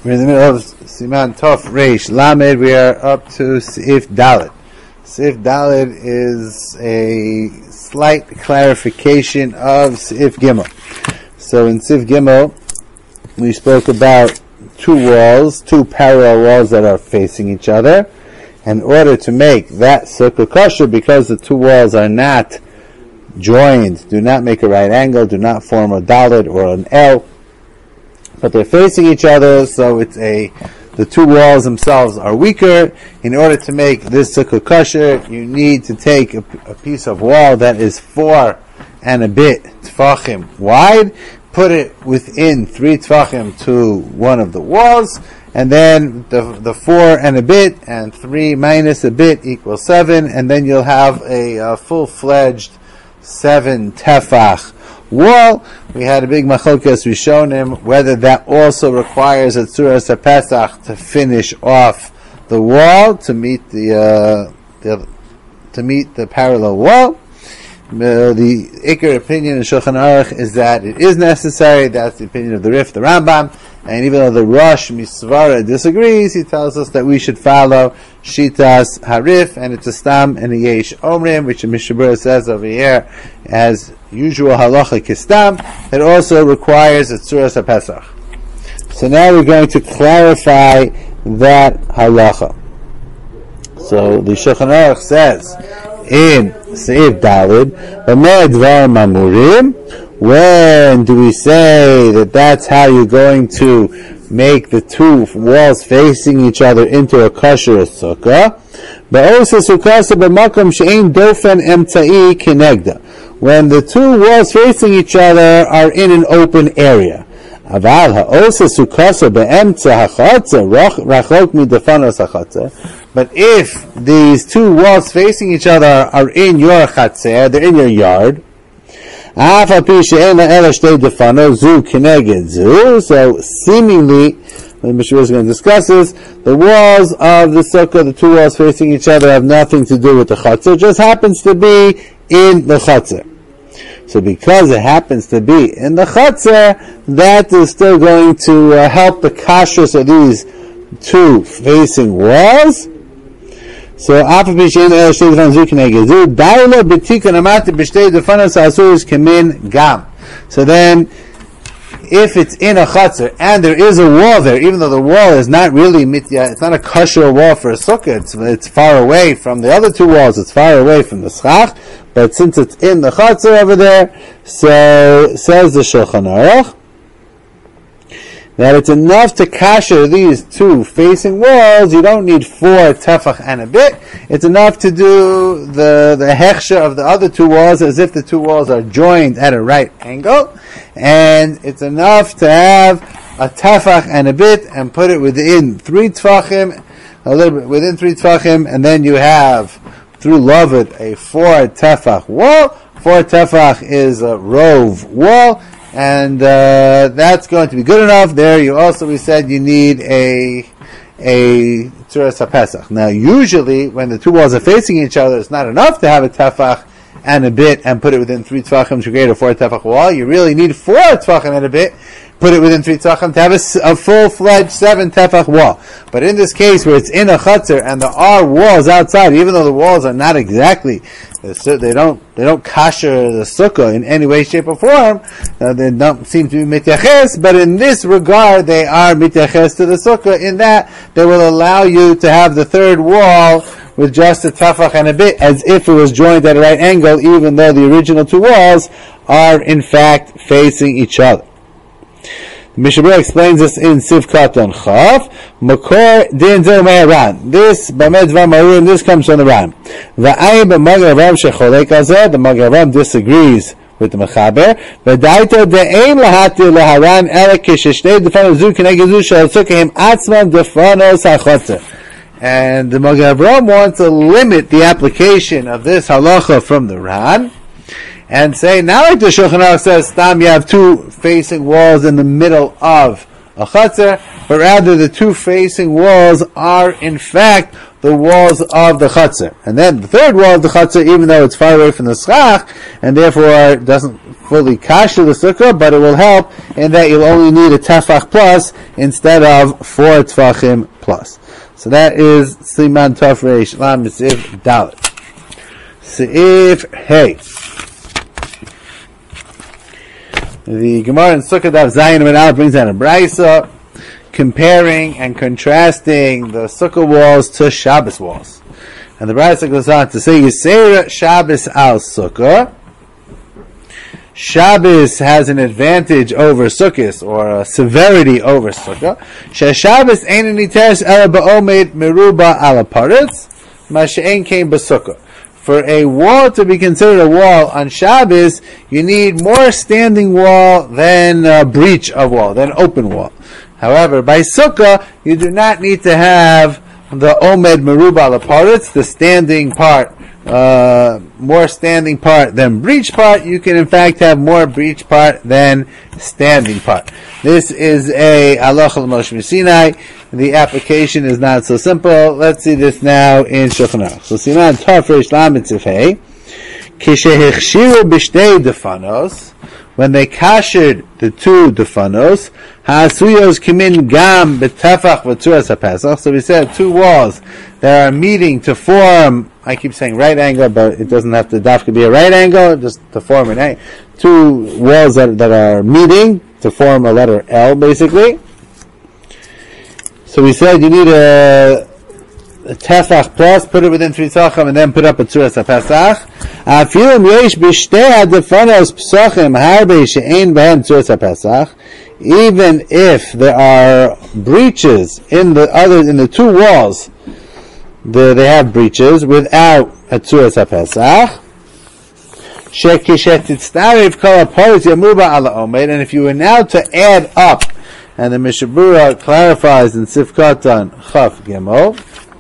We're in the middle of Siman Tov Reish Lamed. We are up to Seif Dalet. Seif Dalet is a slight clarification of Seif Gimel. So in Seif Gimel, we spoke about two parallel walls that are facing each other. In order to make that sukkah kosher, because the two walls are not joined, do not make a right angle, do not form a dalet or an L, but they're facing each other, so the two walls themselves are weaker. In order to make this sukkah kosher, you need to take a piece of wall that is 4 and a bit tefachim wide, put it within 3 tefachim to one of the walls, and then the 4 and a bit and 3 minus a bit equals 7, and then you'll have a full-fledged 7 tefach wall. We had a big machlokes rishonim whether that also requires a tzuras HaPesach to finish off the wall to meet the parallel wall. The Iker opinion in Shulchan Aruch is that it is necessary. That's the opinion of the Rif, the Rambam, and even though the Rosh Misvara disagrees, he tells us that we should follow Shitas Harif, and it's a Stam and a Yesh Omrim, which the Mishabura says over here as usual halacha kistam, that also requires a tzuras HaPesach. So now we're going to clarify that halacha. So the Shulchan Aruch says in Seif Dalet, when do we say that that's how you're going to make the two walls facing each other into a kosher sukkah? When the two walls facing each other are in an open area. But if these two walls facing each other are in your chatzer, they're in your yard, so seemingly, the Mishnah is going to discuss this, the walls of the sukkah, the two walls facing each other, have nothing to do with the chatzer, it just happens to be in the chatzer. So because it happens to be in the chatzer, that is still going to help the kashrus of these two facing walls. So so then, if it's in a chatzer and there is a wall there, even though the wall is not really mitya, it's not a kosher wall for a sukkah, it's far away from the other two walls, it's far away from the schach, but since it's in the chatzer over there, so says the Shulchan Aruch that it's enough to kasher these two facing walls. You don't need 4 tefach and a bit. It's enough to do the hechsha of the other two walls as if the two walls are joined at a right angle, and it's enough to have a tefach and a bit and put it within 3 tefachim, a little bit within 3 tefachim, and then you have through Lavet a 4 tefach wall. 4 tefach is a rove wall, and that's going to be good enough. There, we said you need a tzuras HaPesach. Now, usually, when the two walls are facing each other, it's not enough to have a tefach and a bit and put it within 3 tefachim to create a 4 tefach wall. You really need 4 tefachim and a bit, put it within 3 tefachim to have a full-fledged 7 tefach wall. But in this case, where it's in a chutzner and there are walls outside, even though the walls are not exactly, they don't kasher the sukkah in any way, shape, or form, they don't seem to be mityaches, but in this regard, they are mityaches to the sukkah, in that they will allow you to have the third wall with just a tefach and a bit, as if it was joined at a right angle, even though the original two walls are in fact facing each other. Mishabura explains this in Sivkat on Chaf. Makor din zel me'aran. This b'med dvar marurim. This comes from the Ran. V'ayim b'magad Avraham shecholek azeh. The Magad Avraham disagrees with the Mechaber. V'daito de'ein lahati laharan elek k'sheshnei defano zu k'neged zu shel tzukahim atzman defanos hachotzer. And the Magad Avraham wants to limit the application of this halacha from the Ran, and say, not like the Shulchan Aruch says, Stam, you have two facing walls in the middle of a chutzner, but rather the two facing walls are, in fact, the walls of the chutzner. And then the third wall of the chutzner, even though it's far away from the schach, and therefore doesn't fully kasher the sukkah, but it will help in that you'll only need a tefach plus instead of 4 tefachim plus. So that is Siman Tov Reish Lam Seif Dalet. Seif Hey. The Gemara in Sukkah Daf Zayin and Al brings down a brayso comparing and contrasting the Sukkah walls to Shabbos walls. And the brayso goes on to say, Yisera Shabbos al Sukkah. Shabbos has an advantage over Sukkot, or a severity over Sukkah. Shabbos ein niteres ela ba'omed meruba ala paretz, ma she'ein kein b'Sukkah. For a wall to be considered a wall on Shabbos, you need more standing wall than a breach of wall, than open wall. However, by Sukkah, you do not need to have the omed meruba ala paretz, the standing part, more standing part than breach part. You can in fact have more breach part than standing part. This is a halacha l'Moshe Sinai. The application is not so simple. Let's see this now in Shulchan Aruch. So Siman Tov Reish Lamed Seif Hey. Kishehechshiru b'shtei defanos, when they kashered the two defanos, ha'asuyos kimin gam b'tefach v'tzuras ha'pesach. So we said two walls that are meeting to form, I keep saying right angle, but it doesn't have to dafka be a right angle, just to form an angle. Two walls that are meeting to form a letter L, basically. So we said you need a tefach plus, put it within 3 tzachim, and then put up a tzuras ha'pesach. Afilim yesh b'shtei ha'defanos p'sachim harbe she'ein b'hem tzuras ha'pesach. Even if there are breaches in the two walls, they have breaches without a tzuras ha'pesach. Shekishet kol ha'paretz yamuba ala omed. And if you were now to add up, and the Mishabura clarifies in Sifkatan Chaf Gimel,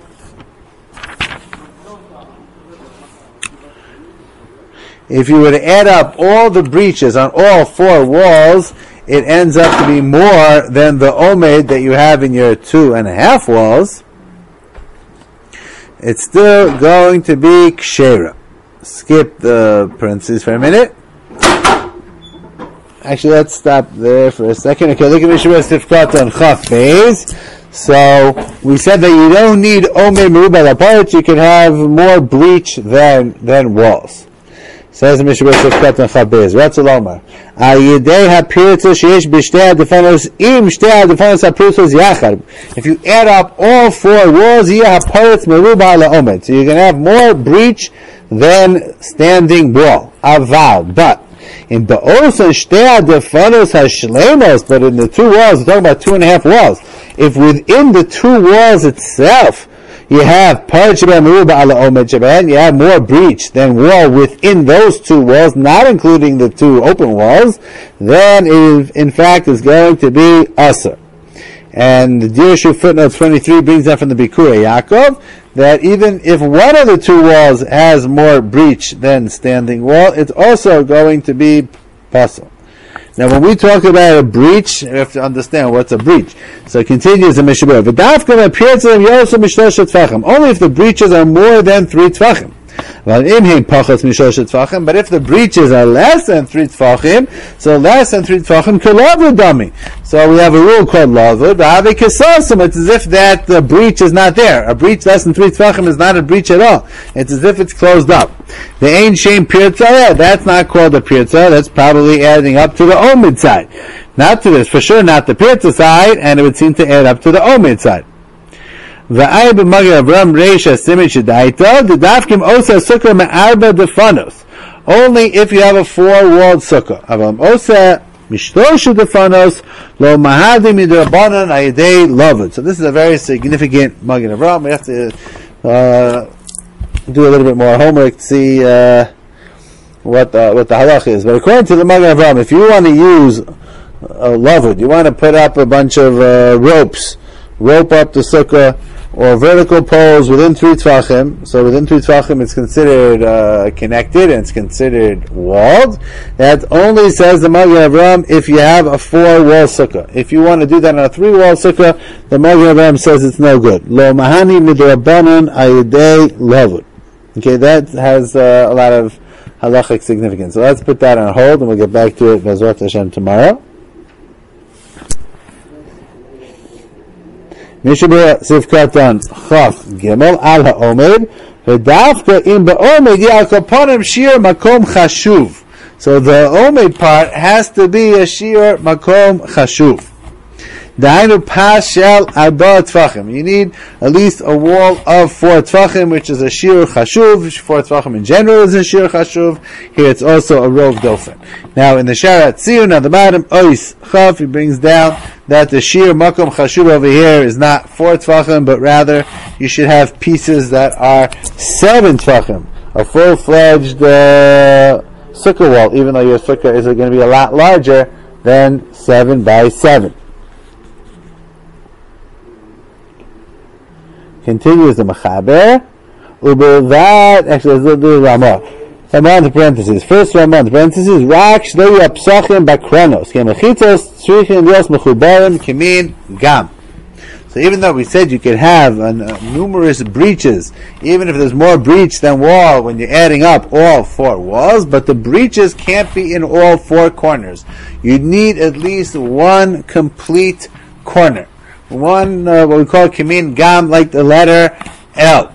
if you were to add up all the breaches on all 4 walls, it ends up to be more than the omed that you have in your 2.5 walls. It's still going to be kshera. Skip the parentheses for a minute. Actually, let's stop there for a second. Okay, look at Mishabura Sifkat on Chaf Beis. So we said that you don't need omed meruba ala paretz. You can have more breach than walls. Says the Mishabura Sifkat on Chaf Beis. Ratzul Omar. Al yedei ha'piritzus sheyesh b'shtei ha'defanos im shtei ha'defanos ha'piritzus yachad. If you add up all 4 walls, yeh ha'paretz meruba ala omed. So you're going to have more breach than standing wall. Aval, but in Ba'osa Shtei Defanos Hashlemos, but in the 2 walls, we're talking about 2.5 walls. If within the 2 walls itself, you have Paret Sheba Meruba Ala Omed Sheben, you have more breach than wall within those 2 walls, not including the 2 open walls, then it in fact is going to be Asr. And the Dirshu footnote 23 brings that from the Bikurei Yaakov, that even if one of the 2 walls has more breach than standing wall, it's also going to be pasul. Now, when we talk about a breach, we have to understand what's a breach. So it continues in Mishabura. Only if the breaches are more than 3 tefachim. But if the breaches are less than 3 tefachim, so less than 3 tefachim, k'lavud dami. So we have a rule called lavud. It's as if that the breach is not there. A breach less than 3 tefachim is not a breach at all. It's as if it's closed up. The ain't shame pirza, that's not called a pirza. That's probably adding up to the omid side. Not to this, for sure not the pirza side, and it would seem to add up to the omid side. V'ay b'magir Avram Reisha Simon Shedaita, the dafkim osa sukkah me'arba defanos. Only if you have a 4-walled sukkah. Avram osa mishlosha defanos lo mahadi midrabanan ayidei lavud. So this is a very significant Magir Avram. We have to do a little bit more homework to see what the halach is. But according to the Magir Avram, if you want to use a lavud, you want to put up a bunch of ropes rope up the sukkah, or vertical poles within 3 tvachim. So within 3 tvachim it's considered connected and it's considered walled. That only, says the Magen Avraham, if you have a 4-wall sukkah. If you want to do that on a 3-wall sukkah, the Magen Avraham says it's no good. Lo mahani midrabanan ayidei lavud. Okay, that has a lot of halachic significance. So let's put that on hold and we'll get back to it Bezrat Hashem tomorrow. Mishabura Sivkatan Chaf Gimel Al HaOmed V'davka Im Ba'omed Yal Kaponim Shir Makom Chashuv. So the Omed part has to be a Shir Makom Chashuv. Dainu Pas Shel Arba Tvachim. You need at least a wall of 4 Tvachim, which is a Shir Chashuv. 4 Tvachim in general is a Shir Chashuv. Here it's also a Rov Dofen. Now in the Sharat Tziyun at the bottom, Ois Chaf, he brings down that the Shir Makom Chashuv over here is not 4 Tvachim, but rather you should have pieces that are 7 Tvachim. A full-fledged sukkah wall, even though your sukkah is going to be a lot larger than 7 by 7. Continues the Mechaber. Ubevad, actually, let's do Ramah. Ramah in the parentheses. First Ramah in the parentheses. Rak shloi apsachim bakronos. Kemechitzos, tzrichin dios mechubarim, kemin gam. So even though we said you could have numerous breaches, even if there's more breach than wall when you're adding up all 4 walls, but the breaches can't be in all 4 corners. You need at least one complete corner. One, what we call Kamin Gam, like the letter L.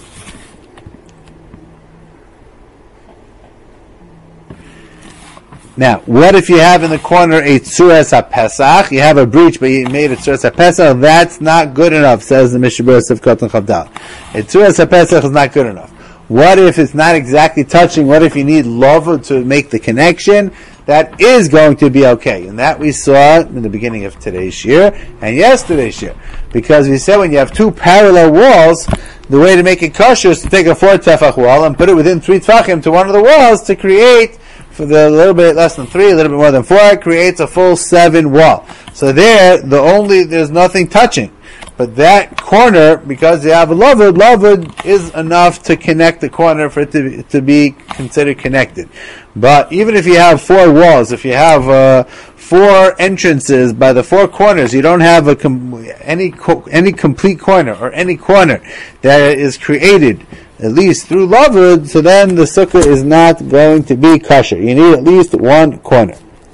Now, what if you have in the corner a Tzuras HaPesach? You have a breach, but you made a Tzuras HaPesach. That's not good enough, says the Mishabur Sivkot and Chavdal. A Tzuras HaPesach is not good enough. What if it's not exactly touching? What if you need lava to make the connection? That is going to be okay. And that we saw in the beginning of today's year and yesterday's year. Because we said when you have 2 parallel walls, the way to make it kosher is to take a 4 tefach wall and put it within 3 tefachim to one of the walls to create, for the little bit less than 3, a little bit more than 4, it creates a full 7 wall. So there's nothing touching. But that corner, because you have a lavud is enough to connect the corner for it to be considered connected. But even if you have 4 walls, if you have 4 entrances by the 4 corners, you don't have any complete corner or any corner that is created at least through lavud, so then the sukkah is not going to be kosher. You need at least one corner.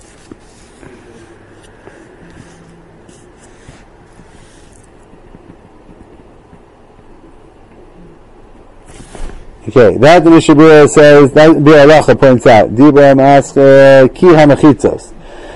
Okay, that the Mishabura says, that the Halacha points out, Dibram asks, Ki HaMechitzos.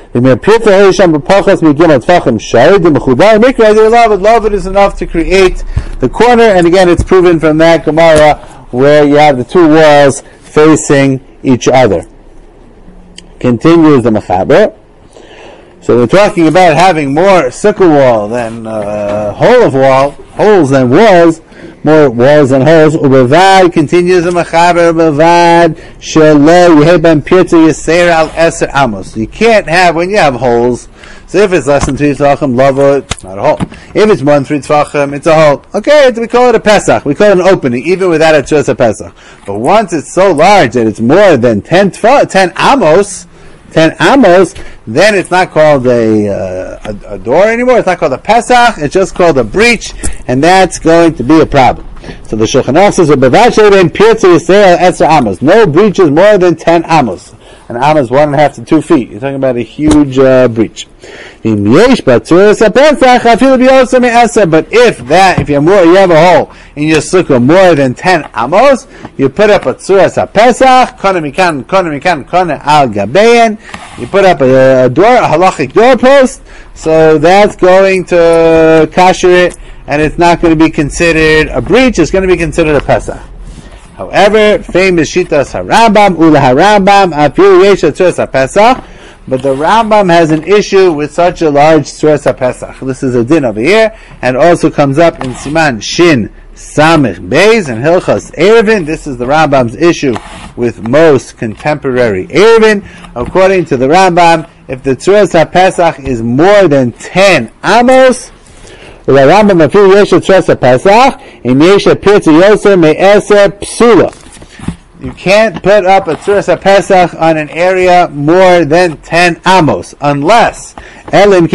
Lavud is enough to create the corner, and again it's proven from that Gemara where you have the 2 walls facing each other. Continues the Mechaber. So we're talking about having more sukkah wall than holes than walls, more walls than holes. Ubevad, continues the Mechaber, Ubevad shelo yeheben pirta yiser al eser amos. You can't have, when you have holes, so if it's less than 3 tvachim, lava, it's not a hole. If it's more than 3 tvachim, it's a hole. Okay, we call it a Pesach. We call it an opening, even without a Tzuras HaPesach. But once it's so large that it's more than 10 amos, then it's not called a door anymore. It's not called a Pesach. It's just called a breach, and that's going to be a problem. So the Shulchan Aruch says, no breaches more than 10 amos. An am is 1.5 to 2 feet. You're talking about a huge breach. But if you have a hole in your sukkah more than 10 amos, you put up a Tzuras HaPesach, kona al gabein. You put up a halachic doorpost, so that's going to kasher it, and it's not going to be considered a breach. It's going to be considered a Pesach. However, famous Shitas HaRambam, Ula HaRambam, Afiru Yesha Tzuras HaPesach, but the Rambam has an issue with such a large Tzuras HaPesach. This is a din over here, and also comes up in Siman Shin Samich Beis and Hilchas Erevin. This is the Rambam's issue with most contemporary Erevin. According to the Rambam, if the Tzuras HaPesach is more than 10 amos, ולרמב"ם אפילו יש את תרס הפסח, אם יש את פרצה יוסר מעשר פסולה. You can't put up a tzuras HaPesach on an area more than 10 amos, unless unless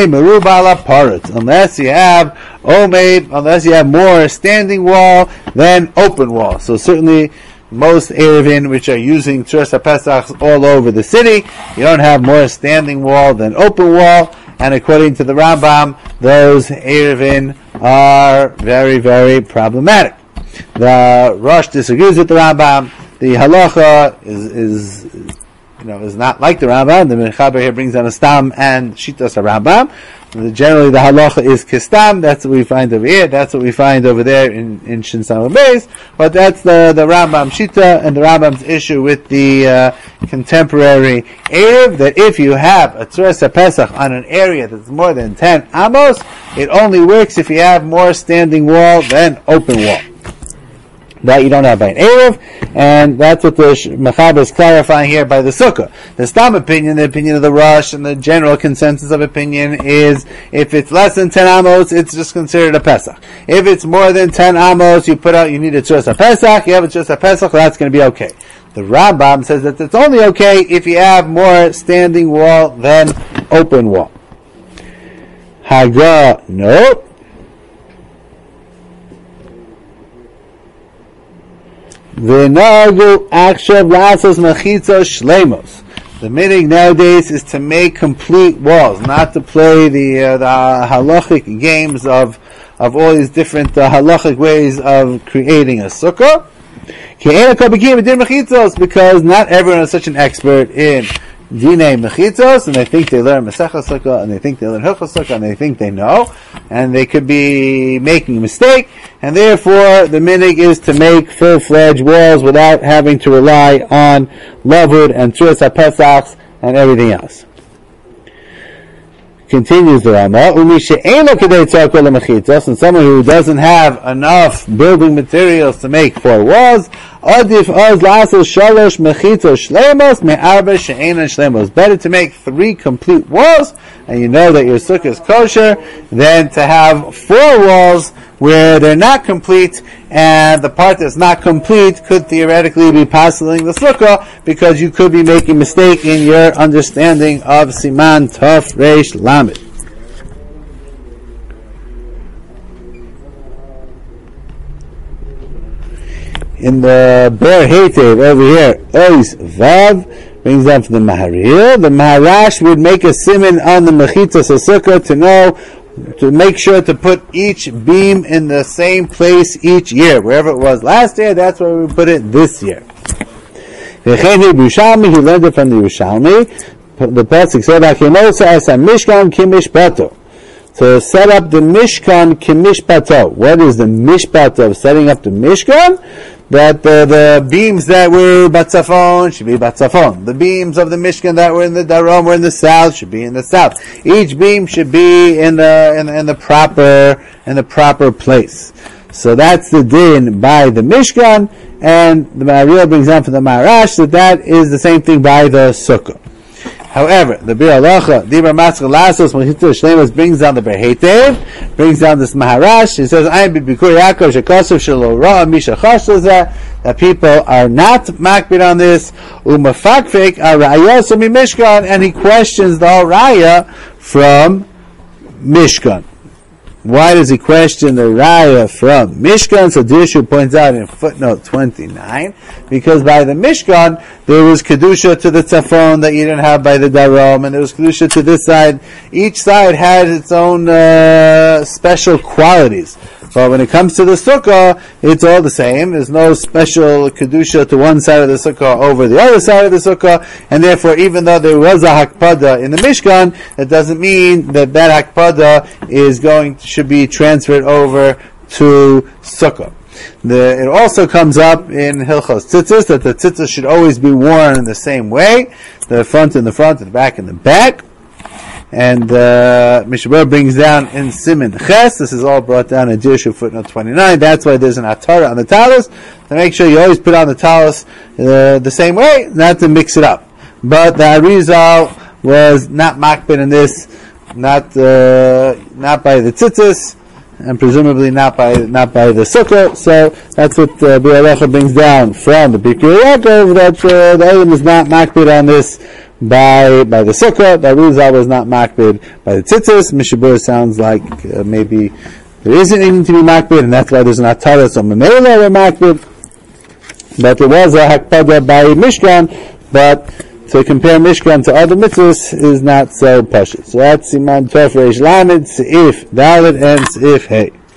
you have more standing wall than open wall. So certainly most Erevin which are using tzuras HaPesach all over the city, you don't have more standing wall than open wall, and according to the Rambam, those Erevin are very, very problematic. The Rosh disagrees with the Rambam. The halacha is not like the Rambam. The Mechaber here brings down a stam and shitas a Rambam. Generally, the halacha is kistam. That's what we find over here. That's what we find over there in Shin Sameh Beis. But that's the Rambam shita and the Rambam's issue with the contemporary Erev, that if you have a tzuras HaPesach on an area that's more than 10 amos, it only works if you have more standing wall than open wall. That you don't have by an Erev, and that's what the Mechaber is clarifying here by the Sukkah. The Stam opinion, the opinion of the Rosh, and the general consensus of opinion is, if it's less than 10 amos, it's just considered a Pesach. If it's more than 10 amos, you need a Tzuras HaPesach, you have a Tzuras HaPesach, that's going to be okay. The Rambam says that it's only okay if you have more standing wall than open wall. Haga, no. The minig nowadays is to make complete walls, not to play the halachic games of all these different halachic ways of creating a sukkah. Because not everyone is such an expert in Dinei Mechitzos, and they think they learn Masechah Sukkah, and they think they learn Hilchos Sukkah, and they think they know, and they could be making a mistake, and therefore the minig is to make full-fledged walls without having to rely on lavud and tzuras HaPesachs and everything else. Continues the Rama, and someone who doesn't have enough building materials to make 4 walls, it's better to make 3 complete walls, and you know that your sukkah is kosher, than to have 4 walls where they're not complete, and the part that's not complete could theoretically be passing the sukkah, because you could be making a mistake in your understanding of Siman Tov Reish Lamed. In the Ber Heitev over here, Ois Vav brings down from the Maharil. The Maharash would make a siman on the Mechitzos HaSukkah to make sure to put each beam in the same place each year. Wherever it was last year, that's where we put it this year. He learned it from the Yerushalmi. The pasuk said, "Akimosa as a Mishkan kimishpato." To set up the Mishkan kimishpato. What is the mishpat of setting up the Mishkan? That the beams that were Batzafon should be Batzafon. The beams of the Mishkan that were in the Darom or in the south should be in the south. Each beam should be in the proper place. So that's the din by the Mishkan, and the Maharil brings down from the Maharash that is the same thing by the Sukkah. However, the Bir Halacha, Dibra Matzah Lasos, Mechitzos Shleimus brings down the Ber Heitev, brings down this Maharash. He says, "I am Bikur Yaakov Shekosov Shelo Ra Misha Chashlazeh." That people are not makbid on this. Umafakfik Arayos Mishkan, and he questions the whole Raya from Mishkan. Why does he question the Raya from Mishkan? So Dirshu points out in footnote 29, because by the Mishkan, there was Kedusha to the Tzafon that you didn't have by the Darom, and there was Kedusha to this side. Each side had its own special qualities. But when it comes to the Sukkah, it's all the same. There's no special Kedusha to one side of the Sukkah over the other side of the Sukkah, and therefore even though there was a Hakpada in the Mishkan, that doesn't mean that Hakpada should be transferred over to Sukkah. It also comes up in Hilchos Tzitzis that the tzitzis should always be worn in the same way, the front in the front, and the back in the back. And Mishabur brings down in Siman Ches, this is all brought down in Dirshu footnote 29, that's why there's an Atara on the talis, to make sure you always put on the talis the same way, not to mix it up. But the Arizal was not makbid in this, not by the tzitzis, and presumably not by the sukkah. So that's what Biur Halacha brings down from the Bikkur Yaakov, that the Eilim is not makbid on this by the sukkah. The Arizal was not makbid by the tzitzis. Mishabur sounds like maybe there isn't anything to be makbid, and that's why there's not Torah. So Mamela were makbid, but there was a hakpada by Mishkan, but to compare Mishkan to other mitzvahs is not so pashut. So that's Siman Tov Reish Lamed, Seif Dalet, and Seif Hey.